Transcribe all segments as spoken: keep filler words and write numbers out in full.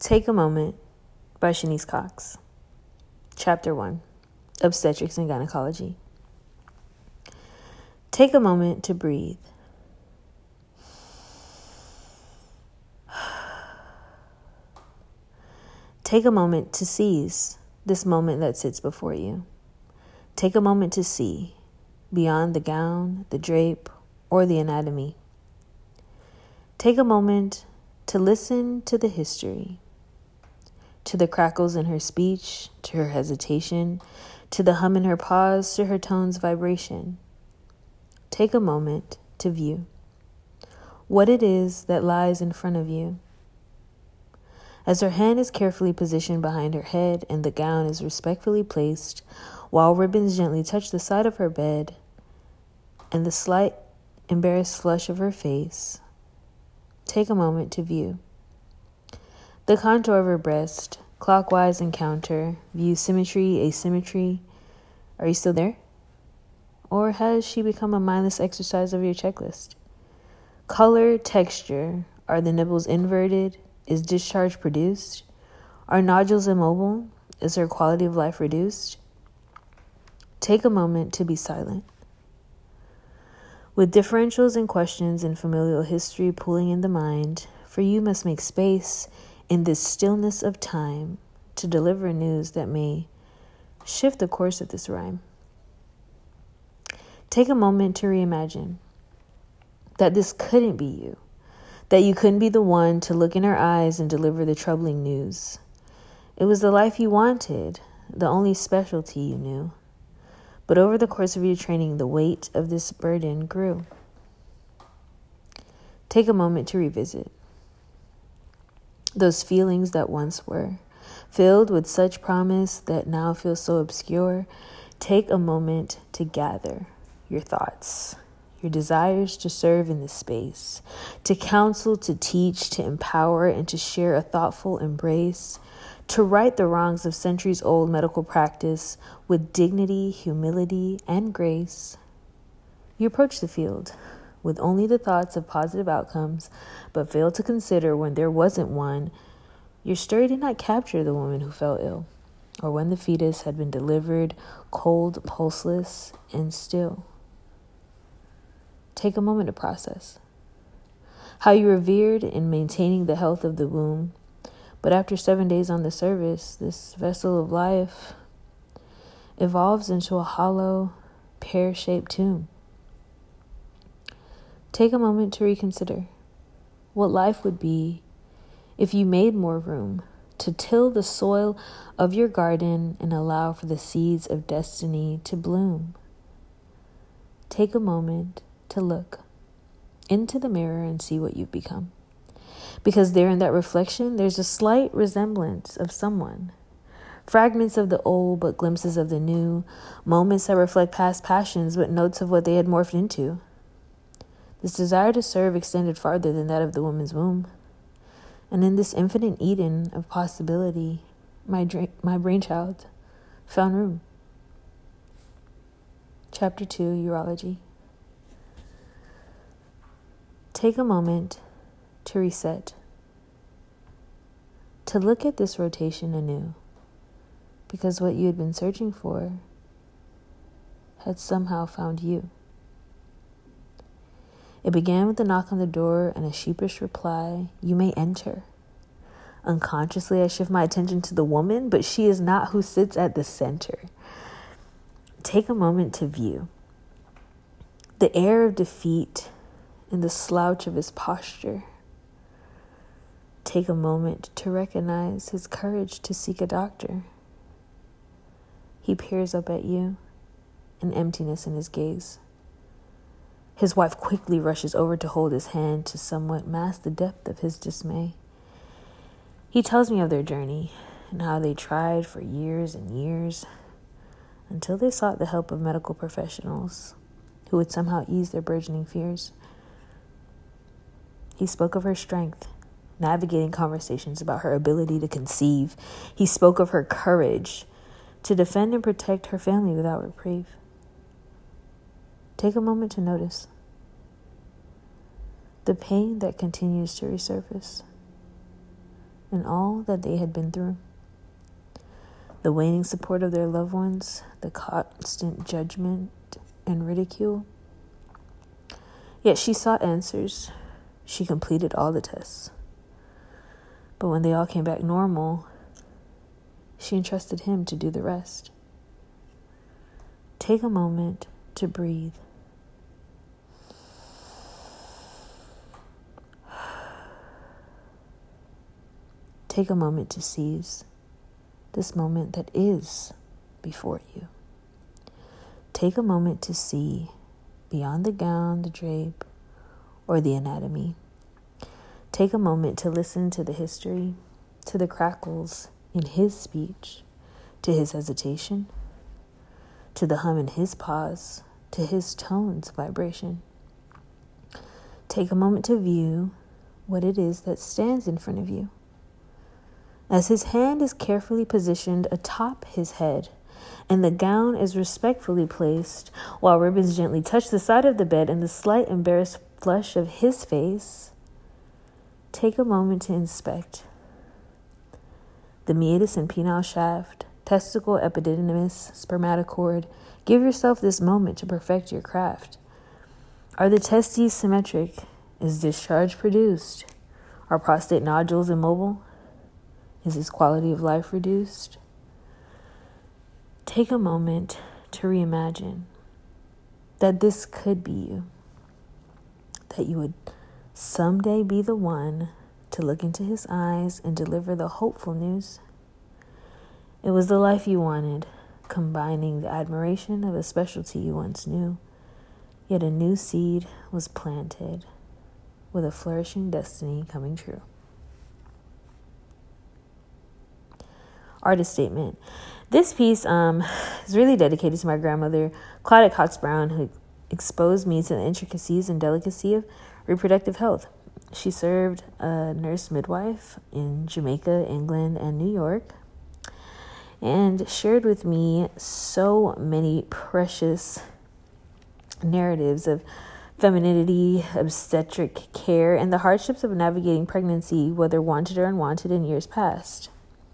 Take a Moment by Shanice Cox. Chapter one, Obstetrics and Gynecology. Take a moment to breathe. Take a moment to seize this moment that sits before you. Take a moment to see beyond the gown, the drape, or the anatomy. Take a moment to listen to the history, to the crackles in her speech, to her hesitation, to the hum in her pause, to her tone's vibration. Take a moment to view what it is that lies in front of you. As her hand is carefully positioned behind her head and the gown is respectfully placed, while ribbons gently touch the side of her bed and the slight embarrassed flush of her face, take a moment to view the contour of her breast, clockwise and counter, view symmetry, asymmetry. Are you still there? Or has she become a mindless exercise of your checklist? Color, texture. Are the nipples inverted? Is discharge produced? Are nodules immobile? Is her quality of life reduced? Take a moment to be silent. With differentials and questions and familial history pooling in the mind, for you must make space in this stillness of time to deliver news that may shift the course of this rhyme. Take a moment to reimagine that this couldn't be you, that you couldn't be the one to look in her eyes and deliver the troubling news. It was the life you wanted, the only specialty you knew. But over the course of your training, the weight of this burden grew. Take a moment to revisit those feelings that once were filled with such promise that now feel so obscure. Take a moment to gather your thoughts, your desires to serve in this space, to counsel, to teach, to empower, and to share a thoughtful embrace, to right the wrongs of centuries-old medical practice with dignity, humility, and grace. You approach the field with only the thoughts of positive outcomes, but fail to consider when there wasn't one. Your story did not capture the woman who fell ill, or when the fetus had been delivered cold, pulseless, and still. Take a moment to process how you revered in maintaining the health of the womb, but after seven days on the service, this vessel of life evolves into a hollow, pear-shaped tomb. Take a moment to reconsider what life would be if you made more room to till the soil of your garden and allow for the seeds of destiny to bloom. Take a moment to look into the mirror and see what you've become. Because there in that reflection, there's a slight resemblance of someone. Fragments of the old, but glimpses of the new. Moments that reflect past passions, but notes of what they had morphed into. This desire to serve extended farther than that of the woman's womb. And in this infinite Eden of possibility, my, dra- my brainchild found room. Chapter two, Urology. Take a moment to reset, to look at this rotation anew, because what you had been searching for had somehow found you. It began with a knock on the door and a sheepish reply, "You may enter." Unconsciously, I shift my attention to the woman, but she is not who sits at the center. Take a moment to view the air of defeat in the slouch of his posture. Take a moment to recognize his courage to seek a doctor. He peers up at you, an emptiness in his gaze. His wife quickly rushes over to hold his hand to somewhat mask the depth of his dismay. He tells me of their journey and how they tried for years and years until they sought the help of medical professionals who would somehow ease their burgeoning fears. He spoke of her strength, navigating conversations about her ability to conceive. He spoke of her courage to defend and protect her family without reprieve. Take a moment to notice the pain that continues to resurface and all that they had been through. The waning support of their loved ones, the constant judgment and ridicule. Yet she sought answers. She completed all the tests. But when they all came back normal, she entrusted him to do the rest. Take a moment to breathe. Take a moment to seize this moment that is before you. Take a moment to see beyond the gown, the drape, or the anatomy. Take a moment to listen to the history, to the crackles in his speech, to his hesitation, to the hum in his pause, to his tone's vibration. Take a moment to view what it is that stands in front of you. As his hand is carefully positioned atop his head, and the gown is respectfully placed, while ribbons gently touch the side of the bed and the slight embarrassed flush of his face, take a moment to inspect the meatus and penile shaft, testicle, epididymis, spermatocord. Give yourself this moment to perfect your craft. Are the testes symmetric? Is discharge produced? Are prostate nodules immobile? Is his quality of life reduced? Take a moment to reimagine that this could be you. That you would someday be the one to look into his eyes and deliver the hopeful news. It was the life you wanted, combining the admiration of a specialty you once knew. Yet a new seed was planted with a flourishing destiny coming true. Artist statement. This piece um, is really dedicated to my grandmother, Claudette Cox Brown, who exposed me to the intricacies and delicacy of reproductive health. She served a nurse midwife in Jamaica, England, and New York, and shared with me so many precious narratives of femininity, obstetric care, and the hardships of navigating pregnancy, whether wanted or unwanted, in years past.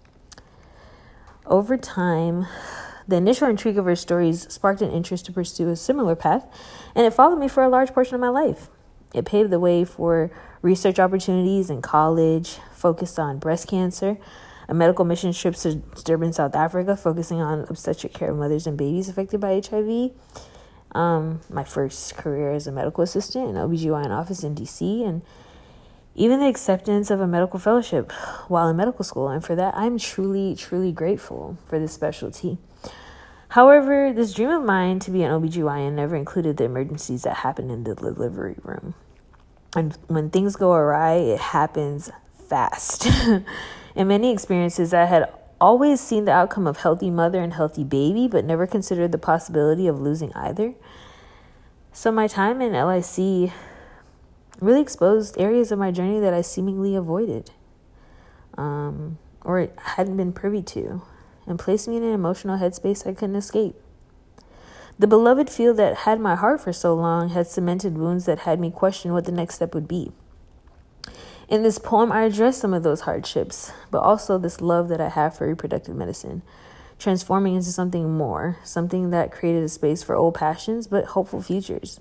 Over time, the initial intrigue of her stories sparked an interest to pursue a similar path, and it followed me for a large portion of my life. It paved the way for research opportunities in college, focused on breast cancer, a medical mission trip to Durban, South Africa, focusing on obstetric care of mothers and babies affected by H I V, um, my first career as a medical assistant in an O B G Y N office in D C, and even the acceptance of a medical fellowship while in medical school. And for that, I'm truly, truly grateful for this specialty. However, this dream of mine to be an O B G Y N never included the emergencies that happen in the delivery room. And when things go awry, it happens fast. In many experiences, I had always seen the outcome of healthy mother and healthy baby, but never considered the possibility of losing either. So my time in L I C really exposed areas of my journey that I seemingly avoided um, or hadn't been privy to, and placed me in an emotional headspace I couldn't escape. The beloved field that had my heart for so long had cemented wounds that had me question what the next step would be. In this poem, I address some of those hardships, but also this love that I have for reproductive medicine, transforming into something more, something that created a space for old passions but hopeful futures.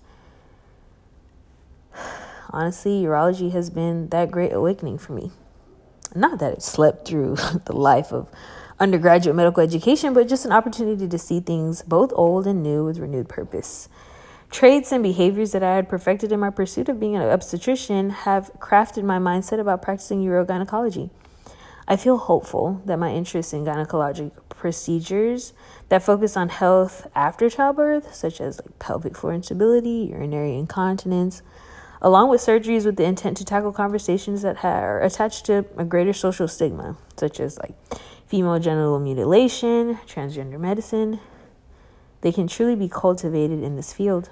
Honestly, urology has been that great awakening for me. Not that it slept through the life of undergraduate medical education, but just an opportunity to see things both old and new with renewed purpose. Traits and behaviors that I had perfected in my pursuit of being an obstetrician have crafted my mindset about practicing urogynecology. I feel hopeful that my interest in gynecologic procedures that focus on health after childbirth, such as like pelvic floor instability, urinary incontinence, along with surgeries with the intent to tackle conversations that are attached to a greater social stigma, such as like female genital mutilation, transgender medicine, they can truly be cultivated in this field.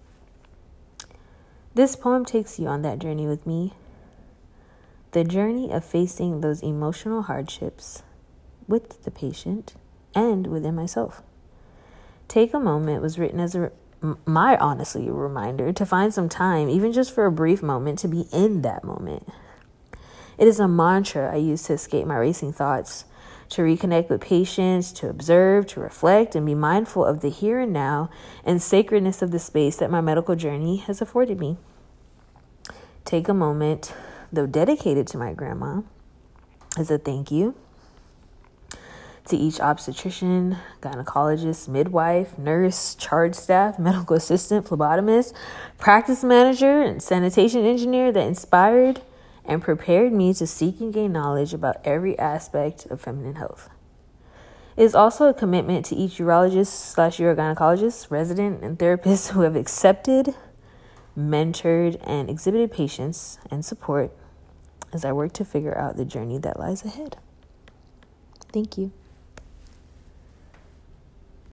This poem takes you on that journey with me. The journey of facing those emotional hardships with the patient and within myself. Take a Moment was written as a my honestly reminder to find some time, even just for a brief moment, to be in that moment. It is a mantra I use to escape my racing thoughts, to reconnect with patience, to observe, to reflect, and be mindful of the here and now and sacredness of the space that my medical journey has afforded me. Take a moment, though dedicated to my grandma, as a thank you to each obstetrician, gynecologist, midwife, nurse, charge staff, medical assistant, phlebotomist, practice manager, and sanitation engineer that inspired and prepared me to seek and gain knowledge about every aspect of feminine health. It is also a commitment to each urologist slash urogynecologist, resident, and therapist who have accepted, mentored, and exhibited patience and support as I work to figure out the journey that lies ahead. Thank you.